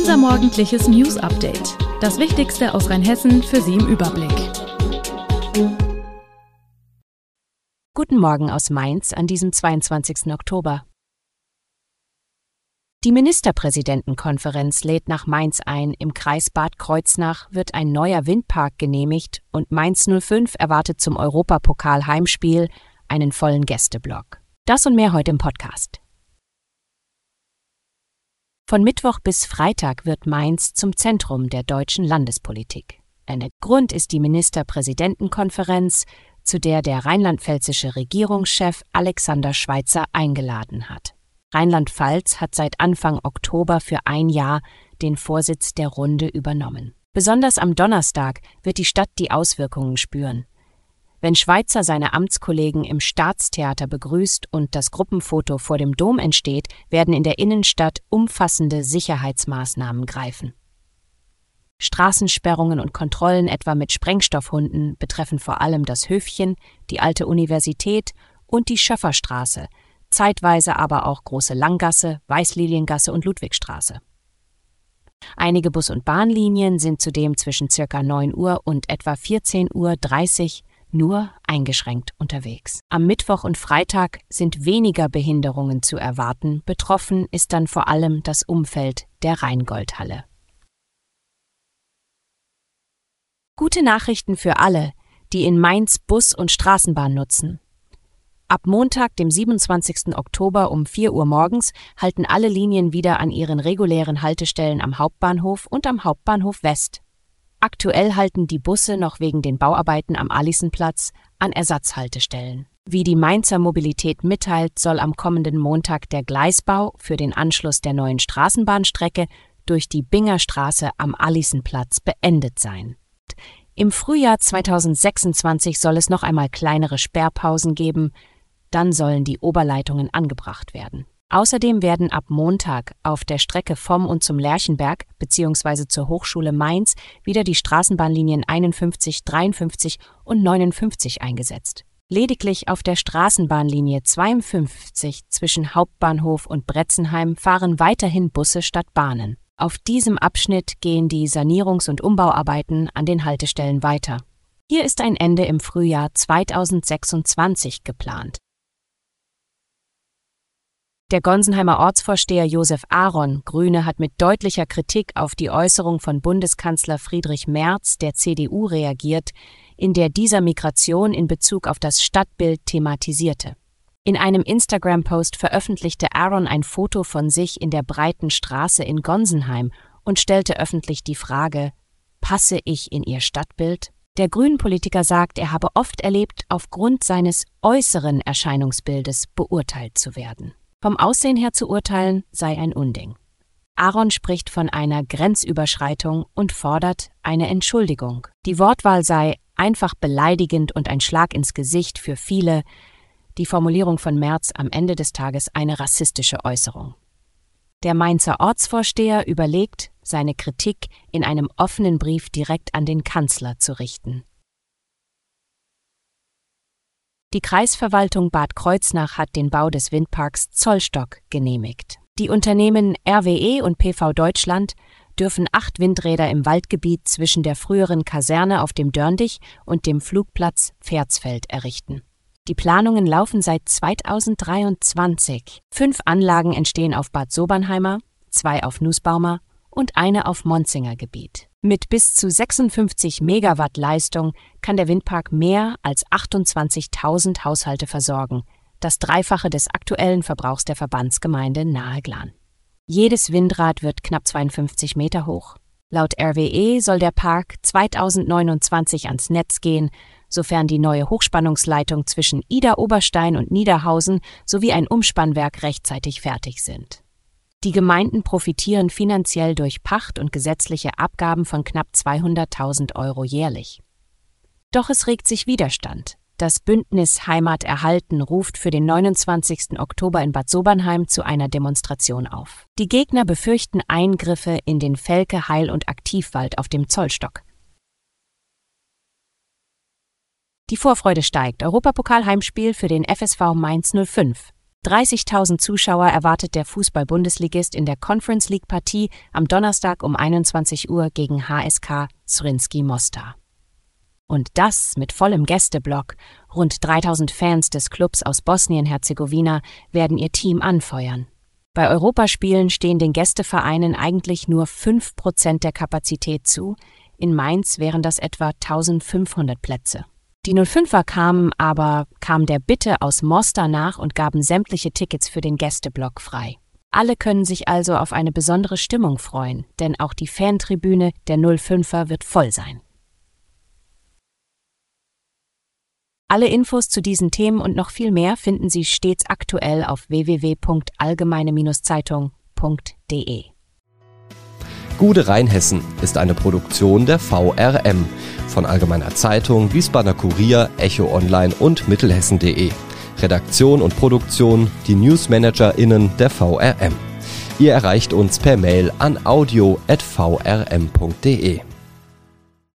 Unser morgendliches News-Update. Das Wichtigste aus Rheinhessen für Sie im Überblick. Guten Morgen aus Mainz an diesem 22. Oktober. Die Ministerpräsidentenkonferenz lädt nach Mainz ein. Im Kreis Bad Kreuznach wird ein neuer Windpark genehmigt und Mainz 05 erwartet zum Europapokal-Heimspiel einen vollen Gästeblock. Das und mehr heute im Podcast. Von Mittwoch bis Freitag wird Mainz zum Zentrum der deutschen Landespolitik. Ein Grund ist die Ministerpräsidentenkonferenz, zu der der rheinland-pfälzische Regierungschef Alexander Schweitzer eingeladen hat. Rheinland-Pfalz hat seit Anfang Oktober für ein Jahr den Vorsitz der Runde übernommen. Besonders am Donnerstag wird die Stadt die Auswirkungen spüren. Wenn Schweitzer seine Amtskollegen im Staatstheater begrüßt und das Gruppenfoto vor dem Dom entsteht, werden in der Innenstadt umfassende Sicherheitsmaßnahmen greifen. Straßensperrungen und Kontrollen etwa mit Sprengstoffhunden betreffen vor allem das Höfchen, die Alte Universität und die Schöfferstraße, zeitweise aber auch Große Langgasse, Weißliliengasse und Ludwigstraße. Einige Bus- und Bahnlinien sind zudem zwischen ca. 9 Uhr und etwa 14:30 Uhr nur eingeschränkt unterwegs. Am Mittwoch und Freitag sind weniger Behinderungen zu erwarten, betroffen ist dann vor allem das Umfeld der Rheingoldhalle. Gute Nachrichten für alle, die in Mainz Bus und Straßenbahn nutzen. Ab Montag, dem 27. Oktober um 4 Uhr morgens halten alle Linien wieder an ihren regulären Haltestellen am Hauptbahnhof und am Hauptbahnhof West. Aktuell halten die Busse noch wegen den Bauarbeiten am Allisenplatz an Ersatzhaltestellen. Wie die Mainzer Mobilität mitteilt, soll am kommenden Montag der Gleisbau für den Anschluss der neuen Straßenbahnstrecke durch die Bingerstraße am Allisenplatz beendet sein. Im Frühjahr 2026 soll es noch einmal kleinere Sperrpausen geben, dann sollen die Oberleitungen angebracht werden. Außerdem werden ab Montag auf der Strecke vom und zum Lerchenberg bzw. zur Hochschule Mainz wieder die Straßenbahnlinien 51, 53 und 59 eingesetzt. Lediglich auf der Straßenbahnlinie 52 zwischen Hauptbahnhof und Bretzenheim fahren weiterhin Busse statt Bahnen. Auf diesem Abschnitt gehen die Sanierungs- und Umbauarbeiten an den Haltestellen weiter. Hier ist ein Ende im Frühjahr 2026 geplant. Der Gonsenheimer Ortsvorsteher Josef Aron, Grüne, hat mit deutlicher Kritik auf die Äußerung von Bundeskanzler Friedrich Merz, der CDU, reagiert, in der dieser Migration in Bezug auf das Stadtbild thematisierte. In einem Instagram-Post veröffentlichte Aron ein Foto von sich in der breiten Straße in Gonsenheim und stellte öffentlich die Frage: Passe ich in Ihr Stadtbild? Der Grünen-Politiker sagt, er habe oft erlebt, aufgrund seines äußeren Erscheinungsbildes beurteilt zu werden. Vom Aussehen her zu urteilen sei ein Unding. Aron spricht von einer Grenzüberschreitung und fordert eine Entschuldigung. Die Wortwahl sei einfach beleidigend und ein Schlag ins Gesicht für viele. Die Formulierung von Merz am Ende des Tages eine rassistische Äußerung. Der Mainzer Ortsvorsteher überlegt, seine Kritik in einem offenen Brief direkt an den Kanzler zu richten. Die Kreisverwaltung Bad Kreuznach hat den Bau des Windparks Zollstock genehmigt. Die Unternehmen RWE und PV Deutschland dürfen 8 Windräder im Waldgebiet zwischen der früheren Kaserne auf dem Dörndich und dem Flugplatz Pferdsfeld errichten. Die Planungen laufen seit 2023. 5 Anlagen entstehen auf Bad Sobernheimer, 2 auf Nußbaumer und eine auf Monzinger Gebiet. Mit bis zu 56 Megawatt Leistung kann der Windpark mehr als 28.000 Haushalte versorgen, das Dreifache des aktuellen Verbrauchs der Verbandsgemeinde Naheglan. Jedes Windrad wird knapp 52 Meter hoch. Laut RWE soll der Park 2029 ans Netz gehen, sofern die neue Hochspannungsleitung zwischen Idar-Oberstein und Niederhausen sowie ein Umspannwerk rechtzeitig fertig sind. Die Gemeinden profitieren finanziell durch Pacht und gesetzliche Abgaben von knapp 200.000 € jährlich. Doch es regt sich Widerstand. Das Bündnis Heimat erhalten ruft für den 29. Oktober in Bad Sobernheim zu einer Demonstration auf. Die Gegner befürchten Eingriffe in den Velke-, Heil- und Aktivwald auf dem Zollstock. Die Vorfreude steigt. Europapokal-Heimspiel für den FSV Mainz 05. 30.000 Zuschauer erwartet der Fußball-Bundesligist in der Conference League-Partie am Donnerstag um 21 Uhr gegen HSK Zrinjski Mostar. Und das mit vollem Gästeblock. Rund 3.000 Fans des Clubs aus Bosnien-Herzegowina werden ihr Team anfeuern. Bei Europaspielen stehen den Gästevereinen eigentlich nur 5% der Kapazität zu. In Mainz wären das etwa 1.500 Plätze. Die 05er kam der Bitte aus Mostar nach und gaben sämtliche Tickets für den Gästeblock frei. Alle können sich also auf eine besondere Stimmung freuen, denn auch die Fantribüne der 05er wird voll sein. Alle Infos zu diesen Themen und noch viel mehr finden Sie stets aktuell auf www.allgemeine-zeitung.de. Gude Rheinhessen ist eine Produktion der VRM von Allgemeiner Zeitung, Wiesbadener Kurier, Echo Online und Mittelhessen.de. Redaktion und Produktion die NewsmanagerInnen der VRM. Ihr erreicht uns per Mail an audio@vrm.de.